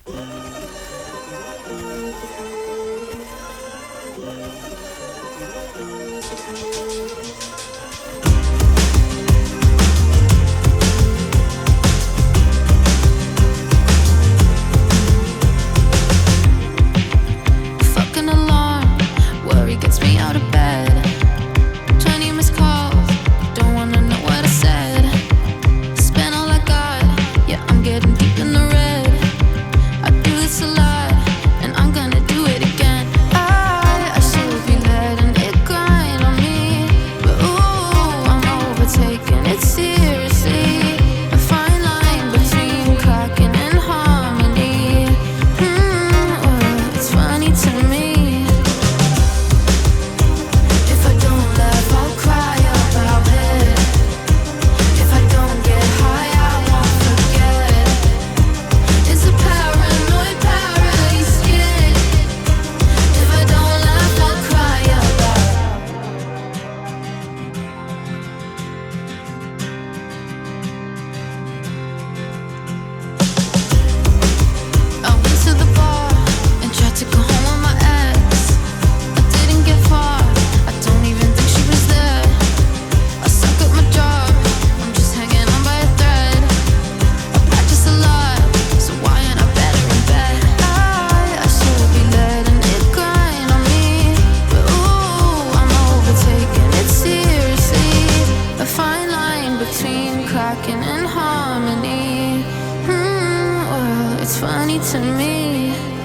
Fucking alarm, worry gets me out of bed. 20 missed calls, don't wanna know what I said. Spent all I got, yeah, I'm getting deep in the red. I do this a lot, and I'm gonna do it again. I should be letting it grind on me, but ooh, I'm overtaking it seriously. A fine line between cracking and harmony. Well, it's funny to me. If I don't laugh, I'll cry about it. If I don't get high, I won't forget. It's a paranoid parody skit. If I don't laugh, I'll cry about it. I went to the bar and tried to go home with my ex. I didn't get far, I don't even think she was there. I suck at my job, I'm just hanging on by a thread. I practice a lot, so why ain't I better in bed? I should be letting it grind on me, but ooh, I'm overtaking it seriously. A fine line between cracking and harmony. Well, it's funny to me.